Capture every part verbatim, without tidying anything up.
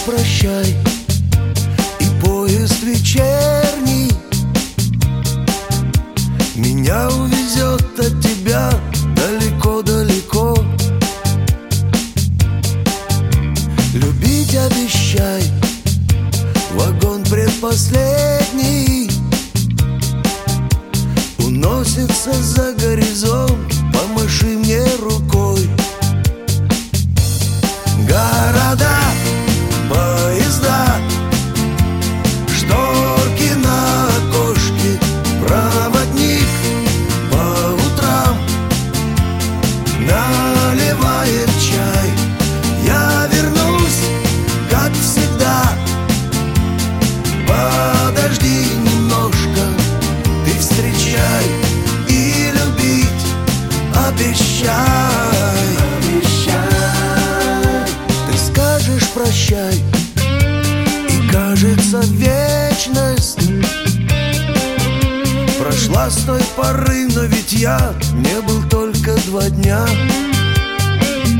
прощай, и поезд вечерний меня увезет от тебя далеко-далеко. Любить обещай, вагон предпоследний уносится за горизонт, помаши мне рукой. Города, поезда, шторки на окошке, проводник по утрам наливает чай. Я вернусь, как всегда, подожди немножко, ты встречай и любить обещай. Прощай, и кажется вечность прошла с той поры, но ведь я не был только два дня.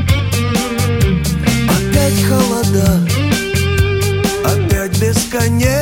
Опять холода, опять бесконечность.